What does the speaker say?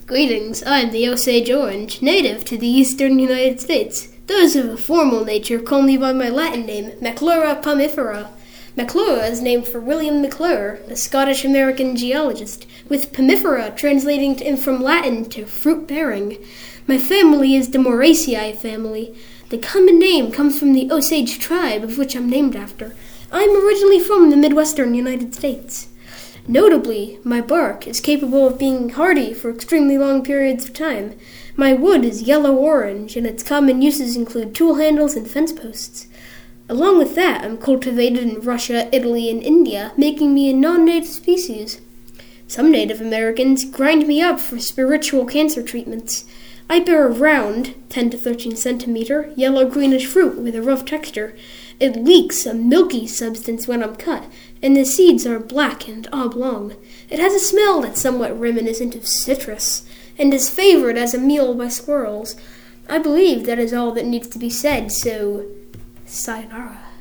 Greetings, I'm the Osage Orange, native to the eastern United States. Those of a formal nature call me by my Latin name, Maclura pomifera. Maclura is named for William McClure, a Scottish-American geologist, with pomifera translating from Latin to fruit-bearing. My family is the Moraceae family. The common name comes from the Osage tribe of which I'm named after. I'm originally from the Midwestern United States. Notably, my bark is capable of being hardy for extremely long periods of time. My wood is yellow-orange, and its common uses include tool handles and fence posts. Along with that, I'm cultivated in Russia, Italy, and India, making me a non-native species. Some Native Americans grind me up for spiritual cancer treatments. I bear a round, 10 to 13 centimeter, yellow-greenish fruit with a rough texture. It leaks a milky substance when I'm cut, and the seeds are black and oblong. It has a smell that's somewhat reminiscent of citrus, and is favored as a meal by squirrels. I believe that is all that needs to be said, so sayonara.